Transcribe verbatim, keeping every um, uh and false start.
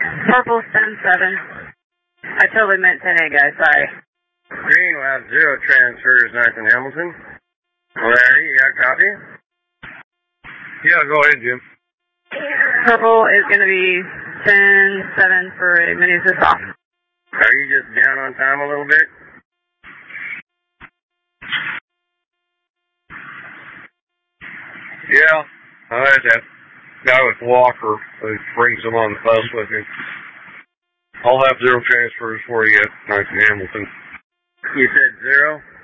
Purple ten seven. I totally meant ten A, guys, sorry. Green, we'll have zero transfers north in Hamilton. Larry, you got a copy? Yeah, go ahead, Jim. Purple is going to be ten seven for a mini assist off. Are you just down on time a little bit? Yeah, I had that guy with Walker who brings him on the bus with him. I'll have zero transfers for you at Hamilton. You said zero?